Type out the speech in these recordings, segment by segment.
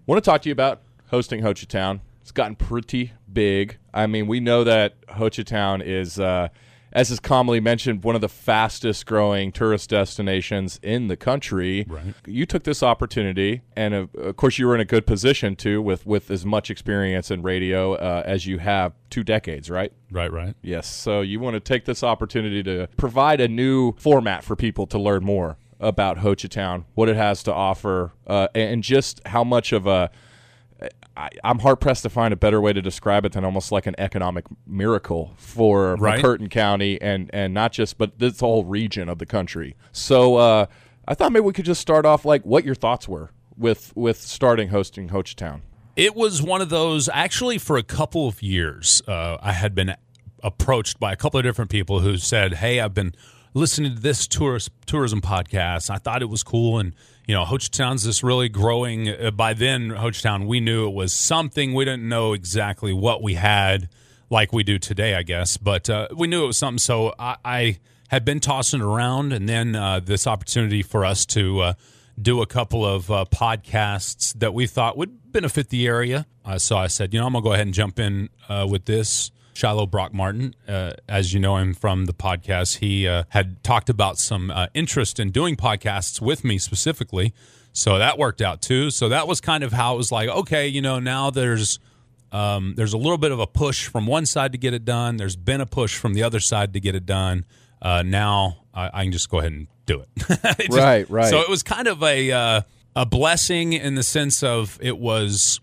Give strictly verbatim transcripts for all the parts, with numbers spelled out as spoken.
want to talk to you about hosting Ho Chi Town. It's gotten pretty big. I mean, we know that Ho Chi Town is, uh, as is commonly mentioned, one of the fastest growing tourist destinations in the country. Right. You took this opportunity, and uh, of course you were in a good position too, with, with as much experience in radio uh, as you have, two decades, right? Right, right. Yes. So you want to take this opportunity to provide a new format for people to learn more about Ho Chi Town, what it has to offer, uh, and just how much of a I, I'm hard-pressed to find a better way to describe it than almost like an economic miracle for right. McCurtain County and, and not just, but this whole region of the country. So uh, I thought maybe we could just start off like what your thoughts were with, with starting hosting Ho Chi Town. It was one of those, actually for a couple of years, uh, I had been approached by a couple of different people who said, hey, I've been listening to this tourist, tourism podcast. I thought it was cool, and you know, Ho Chi Town's this really growing. Uh, by then, Ho Chi Town, we knew it was something. We didn't know exactly what we had, like we do today, I guess. But uh, we knew it was something. So I, I had been tossing it around, and then uh, this opportunity for us to uh, do a couple of uh, podcasts that we thought would benefit the area. Uh, so I said, you know, I'm gonna go ahead and jump in uh, with this. Shiloh Brock Martin, uh, as you know him from the podcast, he uh, had talked about some uh, interest in doing podcasts with me specifically. So that worked out too. So that was kind of how it was like, okay, you know, now there's um, there's a little bit of a push from one side to get it done. There's been a push from the other side to get it done. Uh, now I, I can just go ahead and do it. it just, right, right. So it was kind of a uh, a blessing in the sense of it was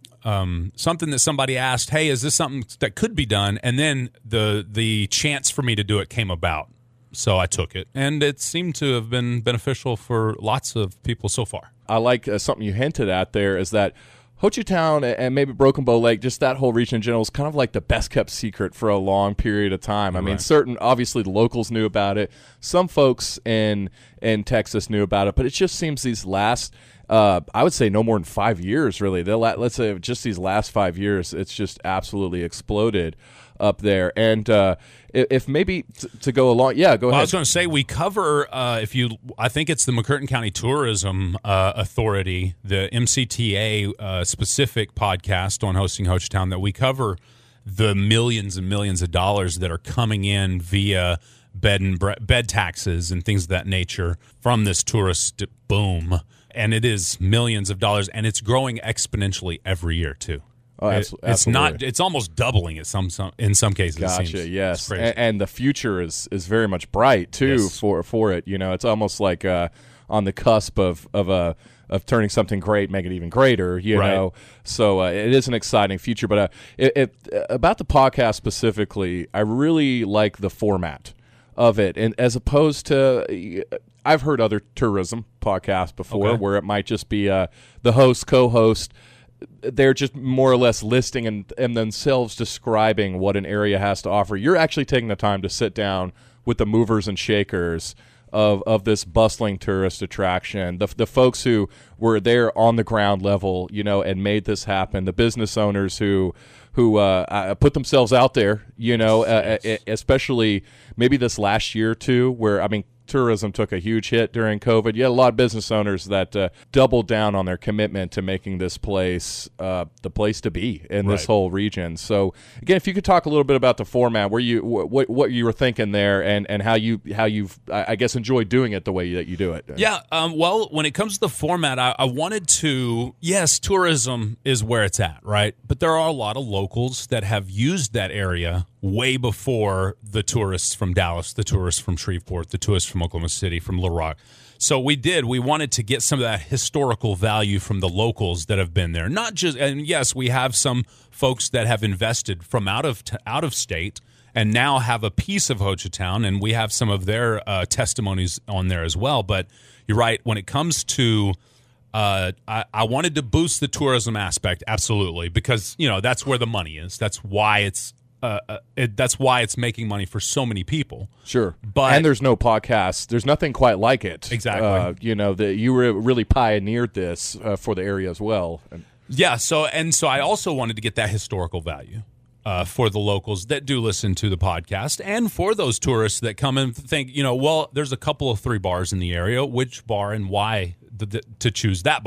Um, something that somebody asked, hey, is this something that could be done? And then the the chance for me to do it came about. So I took it. And it seemed to have been beneficial for lots of people so far. I like uh, something you hinted at there is that Ho Chi Town and maybe Broken Bow Lake, just that whole region in general, is kind of like the best-kept secret for a long period of time. I Right. mean, certain, obviously, the locals knew about it. Some folks in in Texas knew about it, but it just seems these last, uh, I would say no more than five years, really. The la- let's say just these last five years, it's just absolutely exploded up there. And uh, if, if maybe t- to go along, yeah, go well, ahead. I was going to say we cover, uh, if you, I think it's the McCurtain County Tourism uh, Authority, the M C T A uh, specific podcast on hosting Ho Chi Town, that we cover the millions and millions of dollars that are coming in via bed and bre- bed taxes and things of that nature from this tourist boom. And it is millions of dollars, and it's growing exponentially every year too. Oh, It- abso- it's not. absolutely. It's almost doubling it. Some, some in some cases. it Gotcha. seems. Yes, It's crazy. and, and the future is is very much bright too Yes. for for it. You know, it's almost like uh, on the cusp of of a. of turning something great, make it even greater, you Right. know. So uh, it is an exciting future. But uh, it, it, about the podcast specifically, I really like the format of it, and as opposed to, I've heard other tourism podcasts before Okay. where it might just be uh, the host, co-host. They're just more or less listing and, and themselves describing what an area has to offer. You're actually taking the time to sit down with the movers and shakers of of this bustling tourist attraction, the the folks who were there on the ground level, you know, and made this happen, the business owners who who uh, uh, put themselves out there, you know, uh, uh, especially maybe this last year too, where I mean, tourism took a huge hit during COVID. You had a lot of business owners that uh, doubled down on their commitment to making this place uh, the place to be in this Right. whole region. So again, if you could talk a little bit about the format, where you what what you were thinking there, and, and how you how you've I I guess enjoyed doing it the way that you do it. Yeah, um, well, when it comes to the format, I, I wanted to, yes, tourism is where it's at, right? But there are a lot of locals that have used that area way before the tourists from Dallas, the tourists from Shreveport, the tourists from Oklahoma City, from Little Rock. So we did, we wanted to get some of that historical value from the locals that have been there. Not just, and yes, we have some folks that have invested from out of t- out of state and now have a piece of Ho Chi Town, and we have some of their uh, testimonies on there as well. But you're right, when it comes to, uh, I, I wanted to boost the tourism aspect, absolutely, because, you know, that's where the money is. That's why it's uh, uh, it, that's why it's making money for so many people. Sure, But- and there's no podcast. There's nothing quite like it. Exactly. Uh, you know, that you re- really pioneered this uh, for the area as well. And, Yeah, so and so I also wanted to get that historical value uh, for the locals that do listen to the podcast, and for those tourists that come and think, you know, well, there's a couple of three bars in the area. Which bar and why th- th- to choose that bar?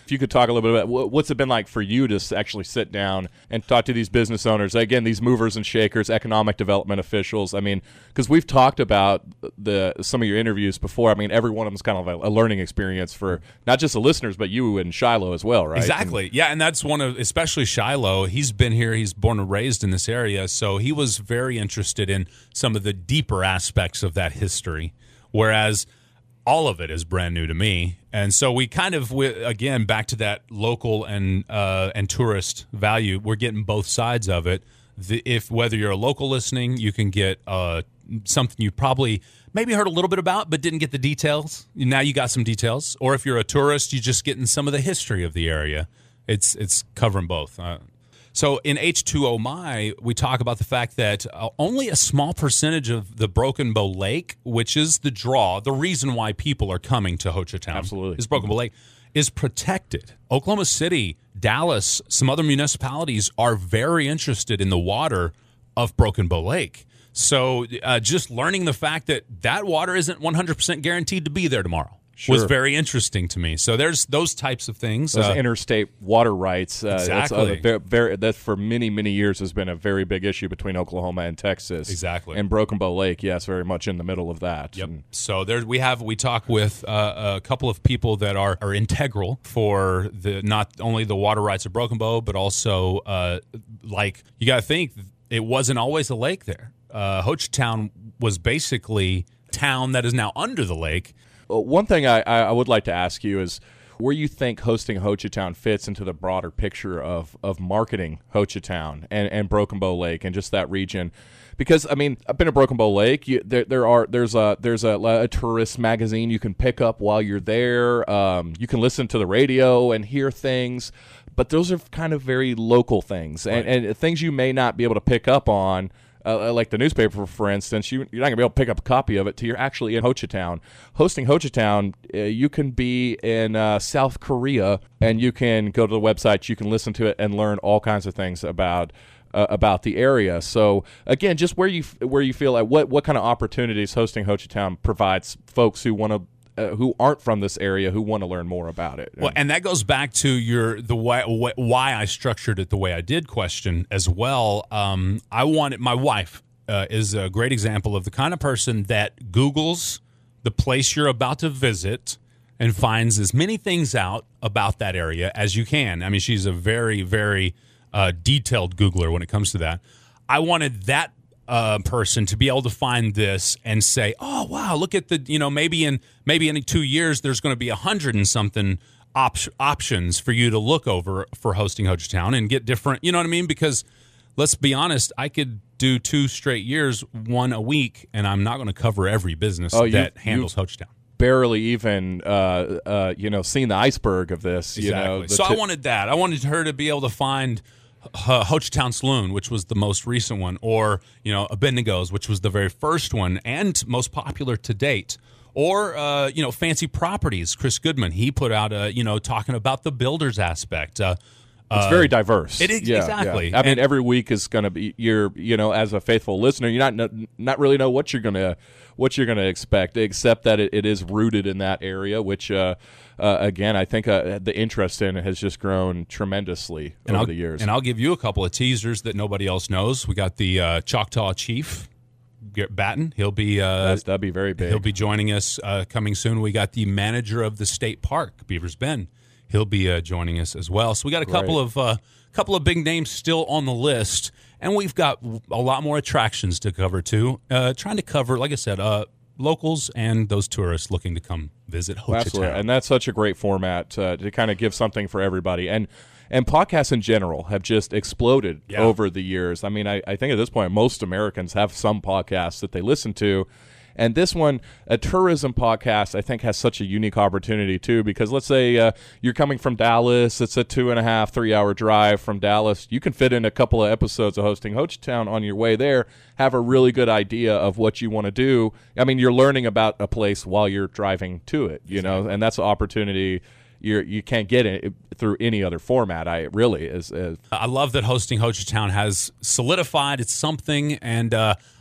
if you could talk a little bit about what's it been like for you to actually sit down and talk to these business owners, again, these movers and shakers, economic development officials. I mean, because we've talked about the some of your interviews before. I mean, every one of them is kind of a, a learning experience for not just the listeners, but you and Shiloh as well, right? Exactly. And, yeah, and that's one of, especially Shiloh, he's been here, he's born and raised in this area, so he was very interested in some of the deeper aspects of that history, whereas all of it is brand new to me. And so we kind of, we, again, back to that local and uh, and tourist value, we're getting both sides of it. The, if whether you're a local listening, you can get uh, something you probably maybe heard a little bit about but didn't get the details. Now you got some details. Or if you're a tourist, you're just getting some of the history of the area. It's it's covering both. Uh, So in H two O M I, we talk about the fact that uh, only a small percentage of the Broken Bow Lake, which is the draw, the reason why people are coming to Ho Chi Town, absolutely, is Broken Bow Lake, is protected. Oklahoma City, Dallas, some other municipalities are very interested in the water of Broken Bow Lake. So uh, just learning the fact that that water isn't one hundred percent guaranteed to be there tomorrow. Sure. Was very interesting to me. So there's those types of things. Those uh, interstate water rights. Uh, exactly. That's, uh, very, very, that for many, many years has been a very big issue between Oklahoma and Texas. Exactly. And Broken Bow Lake, yes, very much in the middle of that. Yep. And so there we have we talk with uh, a couple of people that are, are integral for the not only the water rights of Broken Bow, but also uh, like you got to think it wasn't always a lake there. Uh, Ho Chi Town was basically town that is now under the lake. One thing I, I would like to ask you is where you think hosting Ho Chi Town fits into the broader picture of, of marketing Ho Chi Town and, and Broken Bow Lake and just that region. Because, I mean, I've been to Broken Bow Lake. You, there, there are there's a there's a, a tourist magazine you can pick up while you're there. Um, you can listen to the radio and hear things, but those are kind of very local things and, Right. and things you may not be able to pick up on. Uh, like the newspaper, for instance, you, you're not going to be able to pick up a copy of it till you're actually in Ho Chi Town. Hosting Ho Chi Town, uh, you can be in uh, South Korea, and you can go to the website, you can listen to it, and learn all kinds of things about uh, about the area. So, again, just where you where you feel like what, what kind of opportunities hosting Ho Chi Town provides folks who want to Uh, who aren't from this area who want to learn more about it. Well, and that goes back to your the why, why I structured it the way I did question as well. Um, I wanted my wife uh, is a great example of the kind of person that Googles the place you're about to visit and finds as many things out about that area as you can. I mean, she's a very, very uh, detailed Googler when it comes to that. I wanted that Uh, person to be able to find this and say, "Oh, wow! Look at the you know maybe in maybe in two years there's going to be a hundred and something op- options for you to look over for hosting Ho Chi Town and get different." You know what I mean? Because let's be honest, I could do two straight years, one a week, and I'm not going to cover every business Oh, you- that handles you- Ho Chi Town. Barely even, uh, uh, you know, seen the iceberg of this. You Exactly. know, the so ti- I wanted that. I wanted her to be able to find uh, Ho Chi Town Saloon, which was the most recent one, or you know Abednego's, which was the very first one and most popular to date, or uh, you know Fancy Properties. Chris Goodman, he put out a you know talking about the builders aspect. Uh, It's very diverse. It is Yeah, exactly. yeah. I mean, And- every week is going to be you're you know as a faithful listener, you're not not really know what you're gonna what you're gonna expect, except that it, it is rooted in that area, which uh, uh, again I think uh, the interest in it has just grown tremendously and over I'll, the years. And I'll give you a couple of teasers that nobody else knows. We got the uh, Choctaw Chief, Garrett Batten. He'll be uh, That's, that'd be very big. He'll be joining us uh, coming soon. We got the manager of the state park, Beavers Bend. He'll be uh, joining us as well. So we got a couple Great. of uh, couple of big names still on the list, and we've got a lot more attractions to cover too. Uh, trying to cover, like I said, uh, locals and those tourists looking to come visit Ho Chi Absolutely, Town. and that's such a great format uh, to kind of give something for everybody. And and podcasts in general have just exploded Yeah. over the years. I mean, I, I think at this point most Americans have some podcasts that they listen to. And this one, a tourism podcast, I think has such a unique opportunity too, because let's say uh, you're coming from Dallas, it's a two and a half, three hour drive from Dallas. You can fit in a couple of episodes of hosting Ho Chi Town on your way there, have a really good idea of what you want to do. I mean, you're learning about a place while you're driving to it, you know, and that's an opportunity you you can't get it through any other format. I really is. is I love that hosting Ho Chi Town has solidified. It's something, and uh,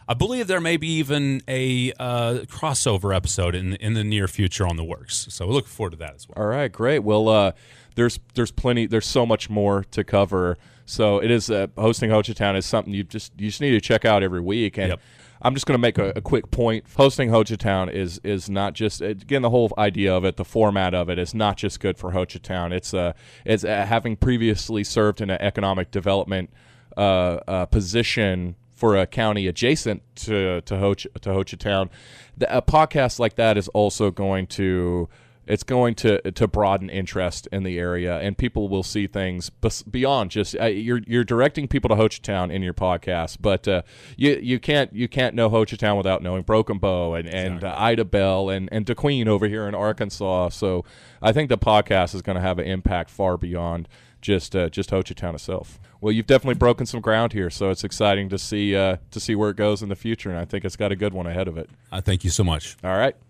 I believe there may be even a uh, crossover episode in in the near future on the works. So we look forward to that as well. All right, great. Well, uh, there's there's plenty. There's so much more to cover. So it is uh, hosting Hochatown is something you just you just need to check out every week. And Yep. I'm just going to make a, a quick point. Hosting Hochatown is is not just again the whole idea of it, the format of it is not just good for Hochatown. It's uh it's uh, having previously served in an economic development uh, uh, position for a county adjacent to to, Ho- to Hochatown. The, a podcast like that is also going to. It's going to to broaden interest in the area, and people will see things bes- beyond just uh, you're you're directing people to Hochatown in your podcast, but uh, you you can't you can't know Hochatown without knowing Broken Bow and and Exactly. uh, Ida Bell and and DeQueen over here in Arkansas. So I think the podcast is going to have an impact far beyond just uh, just Hochatown itself. Well, you've definitely broken some ground here, so it's exciting to see uh, to see where it goes in the future, and I think it's got a good one ahead of it. I thank you so much. All right.